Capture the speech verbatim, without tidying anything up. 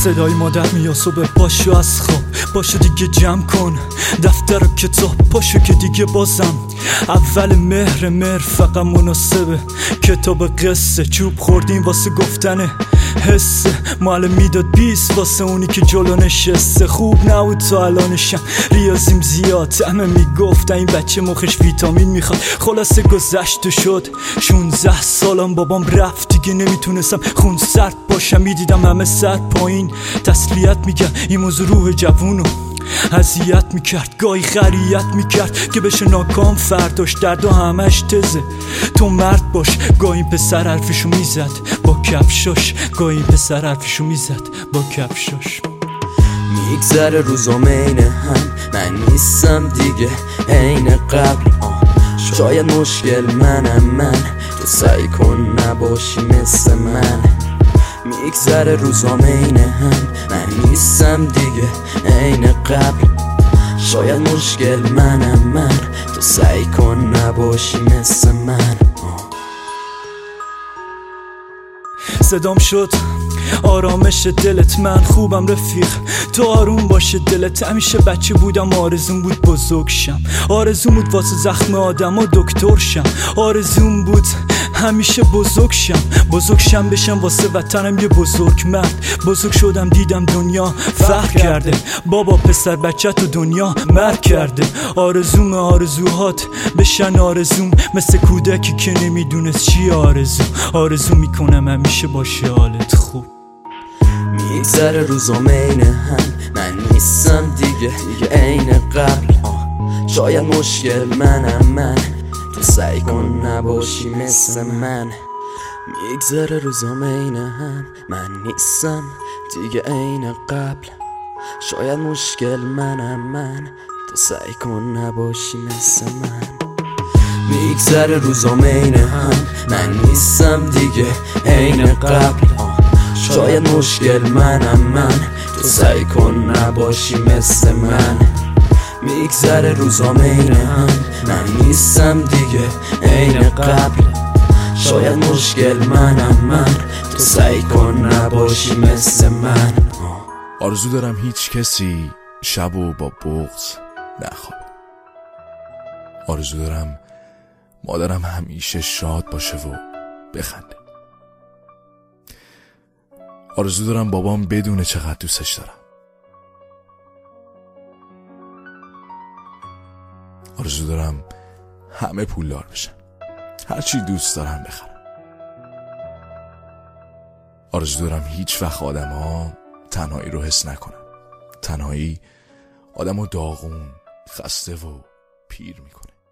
صدای مادر میاد صبح پاشو از خواب، پاشو دیگه جمع کن دفتر و کتاب، پاشو که دیگه بازم اول مهر مهر فقط مناسبه کتاب قصه، چوب خوردیم واسه گفتن حسه، معلم میداد بیست واسه اونی که جلو نشسته، خوب نبود تا الانشم ریاضیم زیاد، همه میگفتن این بچه مخش ویتامین میخواد، خلاصه گذشت و شد شونزده سالم، بابام رفت دیگه نمیتونستم خون سرد باشم، میدیدم همه سر پایین تسلیت میکرد، این موضوع روح جوونو اذیت میکرد، گاهی خریت میکرد که بشه ناکام، فرداش درد و همش تزه تو مرد باش، گاهی پسر حرفشو میزد با کفشاش، گاهی پسر حرفشو میزد با کفشاش. میگذره روزام عین هم، من نیستم دیگه عین قبل، آه شاید مشکل منم من، تو سعی کن نباشی مثل من. میگذره روزام عین هم، من نیستم دیگه عین قبل، شاید مشکل منم من، تو سعی کن نباشی مثل من. صدام شد آرامش دلت، من خوبم رفیق تو آروم باشه دلت، همیشه بچه بودم آرزوم بود بزرگ شم، آرزوم بود واسه زخم آدم و دکتر شم، آرزوم بود همیشه بزرگ شم، بزرگ شم بشم واسه وطنم یه بزرگ مرد، بزرگ شدم دیدم دنیا فرق کرده، بابا پسر بچه تو دنیا مرگ کرده، آرزوم آرزوهات بشن آرزوم، مثل کودکی که نمیدونست چی آرزو، آرزو میکنم همیشه باشه حالت خوب. میگذره روزام عین هم، من نیستم دیگه عین قبل، آه شاید مشکل منم من، تو سعی کن نباشی مثل من. میگذره روزام عین هم، من نیستم دیگه عین قبل، شاید مشکل منم من، تو سعی کن نباشی مثل من. میگذره روزام عین هم، من نیستم دیگه عین قبل، آه شاید مشکل منم من، تو سعی کن نباشی مثل من. میگذره روزام عین هم، من نیستم دیگه عین قبل، شاید مشکل منم من، تو سعی کن نباشی مثل من. آرزو دارم هیچ کسی شبو با بغض نخوابه، آرزو دارم مادرم همیشه شاد باشه و بخنده، آرزو دارم بابام بدونه چقدر دوستش دارم، آرزو دارم همه پولدار بشن، هرچی دوست دارم بخرم، آرزو دارم هیچ وقت آدم ها تنهایی رو حس نکنن، تنهایی آدم ها داغون خسته و پیر میکنه.